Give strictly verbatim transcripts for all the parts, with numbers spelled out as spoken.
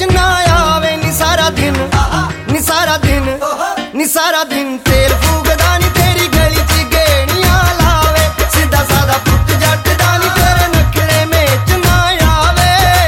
match ना आवे नी सारा दिन नी सारा दिन नी सारा दिन तेल फूकदा नी तेरी गली च गेड़ियां लावे सीधा सादा पुत जट दा नी तेरे नखरे मेच ना आवे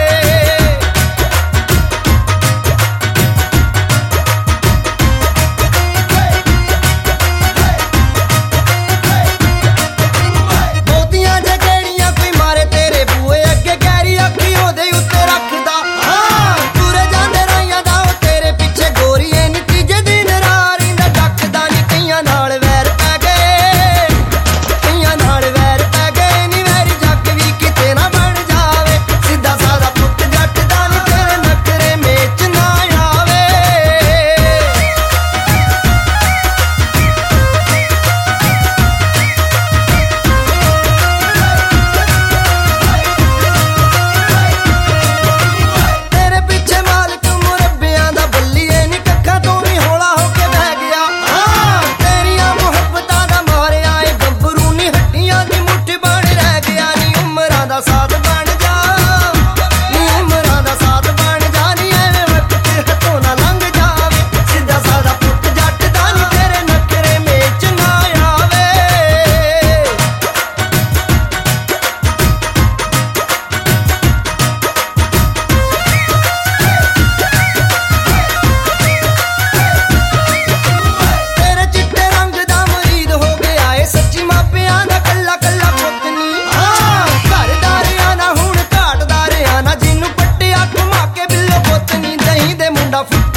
बहुतियां जे गेड़ियां कोई मारे तेरे बूए अगे गहरी अखी ओदे उत्ते रखदा हां तुरे जांदे राइयां दा ओ तेरे पिछे गोरीए नी तीजे दिन रारी दा डकदा नी कईयां नाल वैर पै गए कईयां नाल वैर पै गए नी मेरी जग भी किते ना बन जावे सीधा सादा पुत जट दा नी तेरे नखरे मेच ना आवे तेरे पिछे मालिक मुरब्बियां दा बल्लीए नी कक्खां तो भी हौला होके बह गया हां तेरियां मुहब्बतां दा मारिया ए गब्बरू नी हड्डियां दी मुट्ठी बन रह गया नी उमरां दा साथ बन जा नी उमरां दा साथ बन जा नी एवें वक्त हथों ना लंघ जावे सीधा सादा पुत जट दा नी तेरे नखरे मेच ना आवे तेरे चिट्टे रंग दा मरीद हो गया ए सच्ची मापियां दा कल्ला कल्ला पुत नी हां घरदारियां ना हुण घाटदारियां ना जिन्नू पट्टिया घुमा के बिल्लो पुत नी दही दे मुंडा फुट